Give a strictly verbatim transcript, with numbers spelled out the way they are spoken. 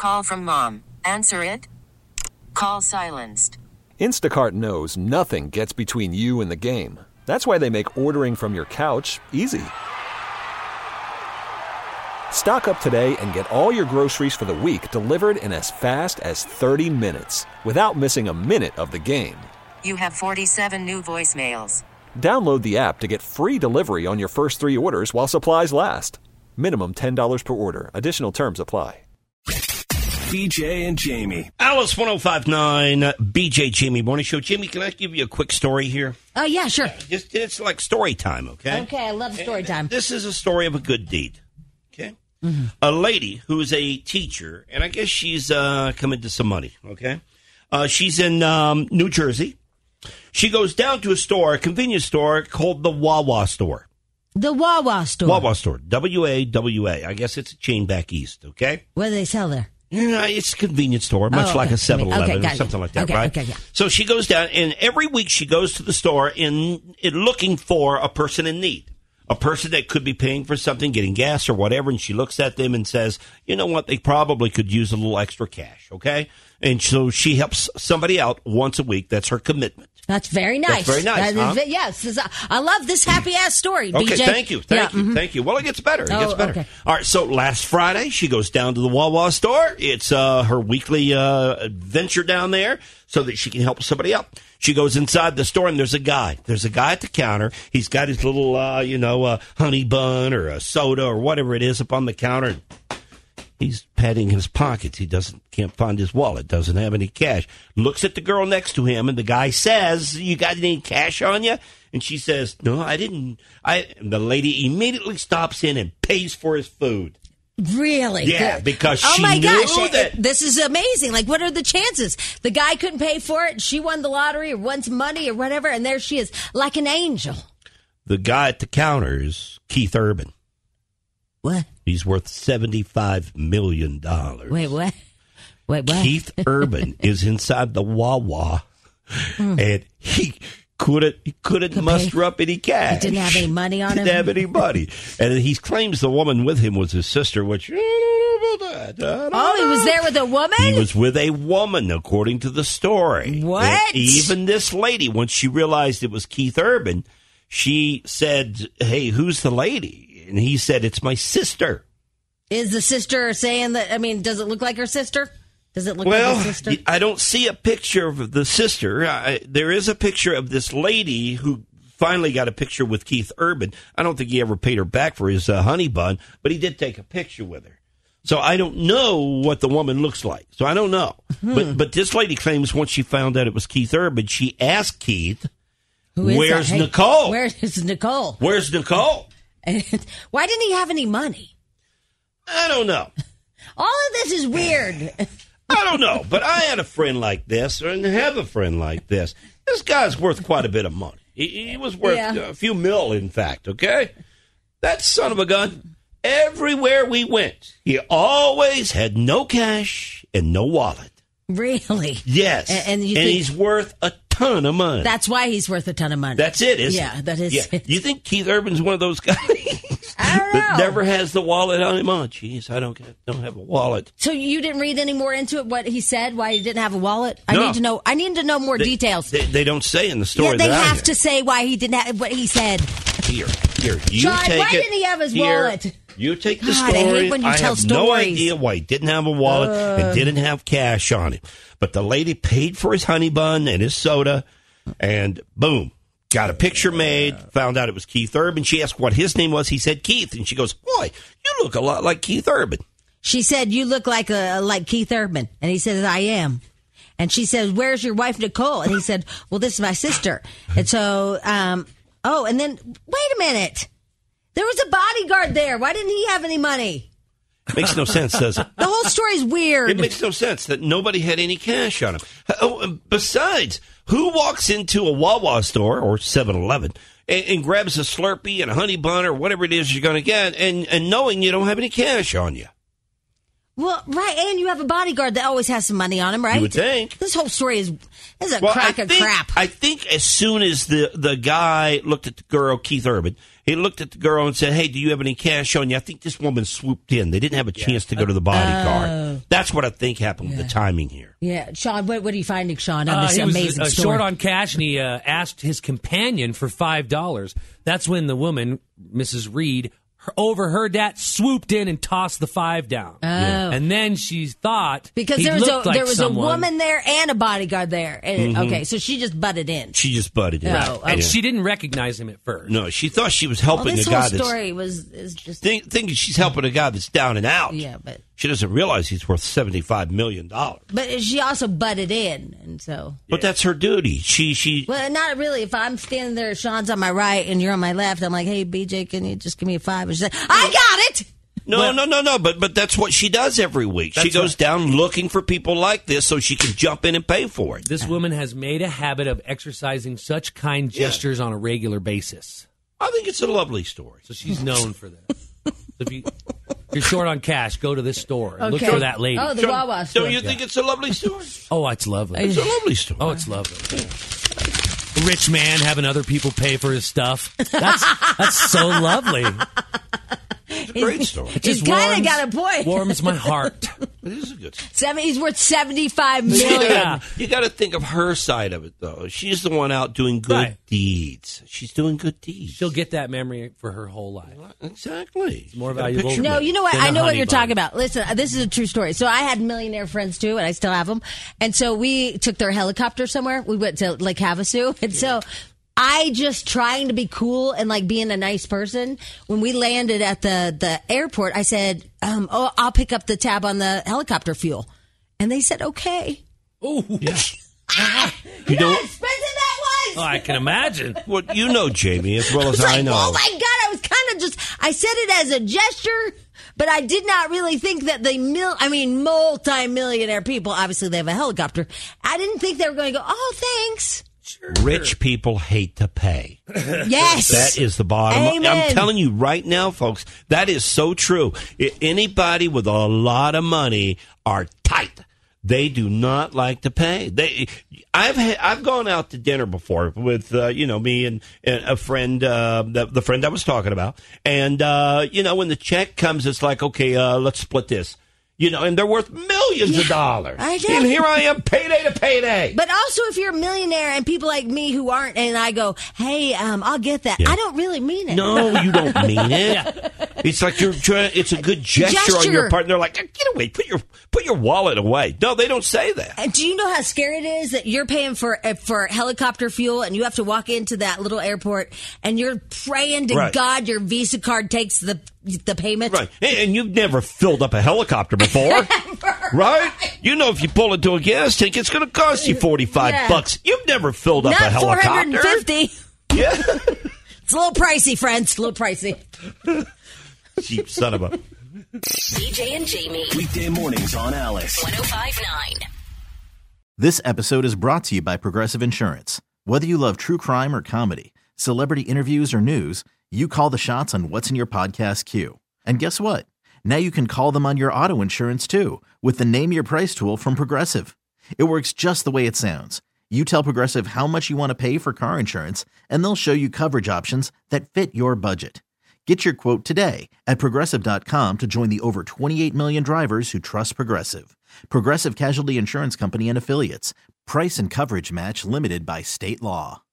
call from mom. Answer it. Call silenced. Instacart knows nothing gets between you and the game. That's why they make ordering from your couch easy. Stock up today and get all your groceries for the week delivered in as fast as thirty minutes without missing a minute of the game. You have forty-seven new voicemails. Download the app to get free delivery on your first three orders while supplies last. Minimum ten dollars per order. Additional terms apply. B J and Jamie. Alice one oh five point nine, B J Jamie Morning Show. Jamie, can I give you a quick story here? Oh, yeah, sure. Just, it's like story time, okay? Okay, I love story time. This is a story of a good deed, okay? Mm-hmm. A lady who's a teacher, and I guess she's uh, come into some money, okay? Uh, she's in um, New Jersey. She goes down to a store, a convenience store called the Wawa store. The Wawa store. Wawa store, W A W A. I guess it's a chain back east, okay? What do they sell there? Yeah, it's a convenience store, much Oh, okay. like a seven eleven Okay, or something like that, okay, right? okay, yeah. So she goes down, and every week she goes to the store in, in looking for a person in need. A person that could be paying for something, getting gas or whatever, and she looks at them and says, you know what, they probably could use a little extra cash, okay? And so she helps somebody out once a week. That's her commitment. That's very nice. That's very nice, That is huh? ve- yes. This is- I love this happy-ass story, Okay, B J. thank you, thank Yeah, you, mhm. thank you. Well, it gets better. It Oh, gets better. okay. All right, so last Friday, she goes down to the Wawa store. It's uh, her weekly uh, adventure down there so that she can help somebody out. She goes inside the store, and there's a guy. There's a guy at the counter. He's got his little, uh, you know, uh, honey bun or a soda or whatever it is up on the counter. He's patting his pockets. He doesn't can't find his wallet. Doesn't have any cash. Looks at the girl next to him, and the guy says, "You got any cash on you?" And she says, "No, I didn't." I. And the lady immediately stops in and pays for his food. Really? Yeah, Good. because oh she my knew gosh, that- it- this is amazing. Like, what are the chances? The guy couldn't pay for it. She won the lottery or won some money or whatever, and there she is, like an angel. The guy at the counter is Keith Urban. What? He's worth seventy-five million dollars. Wait, what? Wait, what? Keith Urban is inside the Wawa, and he couldn't he couldn't Could muster pay. up any cash. He didn't have any money on him? Didn't have any money. And he claims the woman with him was his sister, which... Oh, he was there with a woman? He was with a woman, according to the story. What? And even this lady, once she realized it was Keith Urban, she said, "Hey, who's the lady?" And he said, "It's my sister." Is the sister saying that? I mean, does it look like her sister? Does it look Well, like her sister? I don't see a picture of the sister. I, there is a picture of this lady who finally got a picture with Keith Urban. I don't think he ever paid her back for his uh, honey bun, but he did take a picture with her. So I don't know what the woman looks like. So I don't know. Hmm. But but this lady claims once she found out it was Keith Urban, she asked Keith, Who is "Where's that? Hey, Nicole? Where's Nicole? Where's Nicole?" And why didn't he have any money? I don't know. All of this is weird. I don't know. But I had a friend like this, and have a friend like this. This guy's worth quite a bit of money. He, he was worth Yeah. a few mil, in fact, okay? That son of a gun, everywhere we went, he always had no cash and no wallet. Really? Yes. A- and you and think- he's worth a ton of money. That's why he's worth a ton of money. That's it, isn't Yeah, it? that is Yeah. it. You think Keith Urban's one of those guys I don't that know. never has the wallet on him? Oh, jeez, I don't get, don't have a wallet. So you didn't read any more into it? What he said? Why he didn't have a wallet? I No. need to know. I need to know more They- details. They, they don't say in the story. yeah, they that I have hear. to say why he didn't have what he said. Here, here. You John, take why it. didn't he have his Here. wallet? You take the God, I story. hate when you tell have no stories. idea why he didn't have a wallet and didn't have cash on him. But the lady paid for his honey bun and his soda, and boom, got a picture made. Found out it was Keith Urban. She asked what his name was. He said Keith, and she goes, "Boy, you look a lot like Keith Urban." She said, "You look like a like Keith Urban," and he says, "I am." And she says, "Where's your wife Nicole?" And he said, "Well, this is my sister." And so, um, oh, and then wait a minute. There was a bodyguard there. Why didn't he have any money? Makes no sense, does it? The whole story's weird. It makes no sense that nobody had any cash on him. Oh, and besides, who walks into a Wawa store or seven eleven and, and grabs a Slurpee and a honey bun or whatever it is you're going to get and, and knowing you don't have any cash on you? Well, right, and you have a bodyguard that always has some money on him, right? You would think. This whole story is is a Well, crack I of think, crap. I think as soon as the, the guy looked at the girl, Keith Urban, he looked at the girl and said, hey, do you have any cash on you? I think this woman swooped in. They didn't have a chance to go to the bodyguard. Oh. That's what I think happened with the timing here. Yeah, Sean, what, what are you finding, Sean, on Uh, this he was amazing uh, story? short on cash, and he uh, asked his companion for five dollars. That's when the woman, Missus Reed, her, overheard that, swooped in and tossed the five down. Oh. And then she thought Because he there was a looked like there was someone, a woman there and a bodyguard there. And, Okay, so she just butted in. She just butted in. Oh, and okay. she didn't recognize him at first. No, she thought she was Well, helping this a whole guy that's story was is just think, thinking she's helping a guy that's down and out. yeah, but She doesn't realize he's worth seventy-five million dollars. but she also butted in, and so But that's her duty. She she well, not really. If I'm standing there, Sean's on my right and you're on my left, I'm like, hey, B J, can you just give me a five? And she's like, I got it. No, no, no, no. But but that's what she does every week. She That's goes right. down looking for people like this so she can jump in and pay for it. This woman has made a habit of exercising such kind gestures on a regular basis. I think it's a lovely story. So she's known for that. So if, you, if you're short on cash, go to this store and look Okay. for that lady. Oh, the Don't- Wawa store. Don't you think it's a lovely story? Oh, it's lovely. It's a lovely story. Oh, it's lovely. A rich man having other people pay for his stuff. That's that's so lovely. It's a great story. It He's just kinda warms- got a point. Warms my heart. It is a good story. Seven, he's worth seventy-five million. Yeah. You got to think of her side of it, though. She's the one out doing good Right. deeds. She's doing good deeds. She'll get that memory for her whole life. Exactly. more You got a valuable. picture No, of it. you know what? Then I a know what honey you're bun. talking about. Listen, this is a true story. So I had millionaire friends too, and I still have them. And so we took their helicopter somewhere. We went to Lake Havasu, and so I just trying to be cool and like being a nice person. When we landed at the the airport, I said, um, "Oh, I'll pick up the tab on the helicopter fuel," and they said, "Okay." Oh, yeah. You know, How expensive that was. Oh, I can imagine. what you know, Jamie, as well as It's I like, know. oh my God, I was kind of just, I said it as a gesture, but I did not really think that the mil, I mean, multi-millionaire people, obviously they have a helicopter. I didn't think they were going to go, oh, thanks. Rich people hate to pay. Yes. That is the bottom. Amen. I'm telling you right now, folks, that is so true. I- Anybody with a lot of money are tight. They do not like to pay. They, I've ha- I've gone out to dinner before with uh, you know me and, and a friend, uh, the, the friend I was talking about, and uh, you know when the check comes, it's like okay, uh, let's split this. You know, and they're worth millions of dollars. I know. And here I am, payday to payday. But also, if you're a millionaire and people like me who aren't, and I go, hey, um, I'll get that. Yeah. I don't really mean it. No, you don't mean it. It's like you're trying. It's a good gesture, on your Gesture. part. And they're like, get away, put your put your wallet away. No, they don't say that. And do you know how scary it is that you're paying for uh, for helicopter fuel and you have to walk into that little airport and you're praying to Right. God your Visa card takes the the payment? Right, and and you've never filled up a helicopter before, right? You know, if you pull into a gas tank, it's going to cost you forty five Yeah. bucks. You've never filled up a Not four helicopter. hundred and fifty. Yeah, It's a little pricey, friends. A little pricey. cheap son of a. B J and Jamie. Weekday mornings on Alice. one oh five point nine. This episode is brought to you by Progressive Insurance. Whether you love true crime or comedy, celebrity interviews or news, you call the shots on what's in your podcast queue. And guess what? Now you can call them on your auto insurance too with the Name Your Price tool from Progressive. It works just the way it sounds. You tell Progressive how much you want to pay for car insurance, and they'll show you coverage options that fit your budget. Get your quote today at Progressive dot com to join the over twenty-eight million drivers who trust Progressive. Progressive Casualty Insurance Company and Affiliates. Price and coverage match limited by state law.